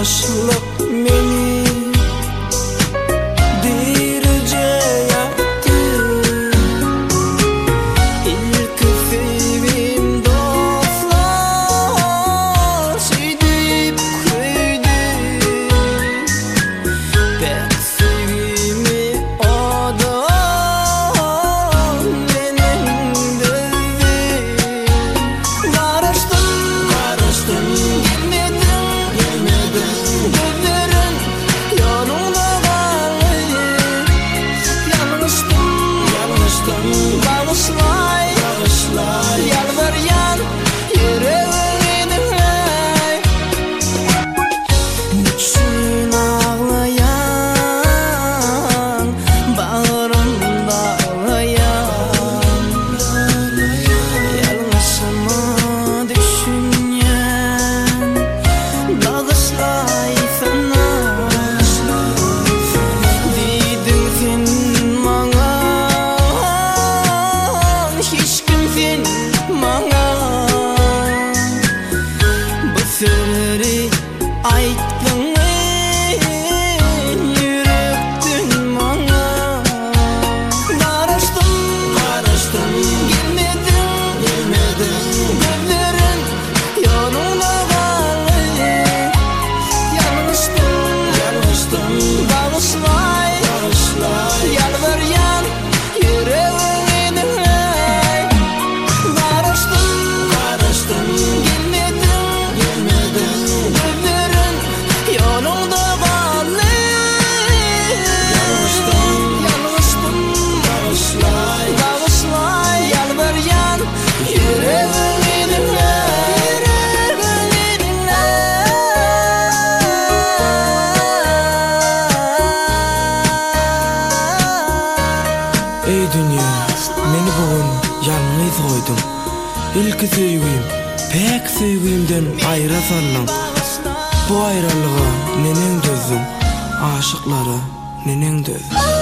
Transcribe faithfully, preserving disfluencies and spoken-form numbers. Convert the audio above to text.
Yaşlık meni dirice yaktı. İlk sevim dostlar sevdip köyde. Pek sevimi adam benim dövdü. Karıştım, karıştım, gitmedim, gitmedim. Gözlerin yanımda kaldı. Yanlıştım, yanlıştım. Bağışlay, bağışlay. Yalvaryan yüreğini dinley. Niçin ağlayan, bağrımda ağlayan. Yalnızımı düşünen, bağışlay sana. Dedin sen bana, hiç kim sen bana. Bu sözleri ayttın mı, yürekten bana. Karıştım, karıştım, gitmedim, gitmedim. Gözlerin yanımda kaldı. Yanlıştım, yanlıştım. Bağışlay, bağışlay. Yalvaryan yüreğini dinley. Karıştım, karıştım, gitmedim, gitmedim. Gözlerin yanımda kaldı. Yanlıştım, yanlıştım. Bağışlay, bağışlay. Yalvaryan yüreğini dinley. Yüreğini dinley. Ey dünya, meni bugün yalnız koydun. İlk sevgim, pek sevgimden ayıra sallam. Bu ayrılığa nenen dözdüm, aşıklara nenen dözdüm.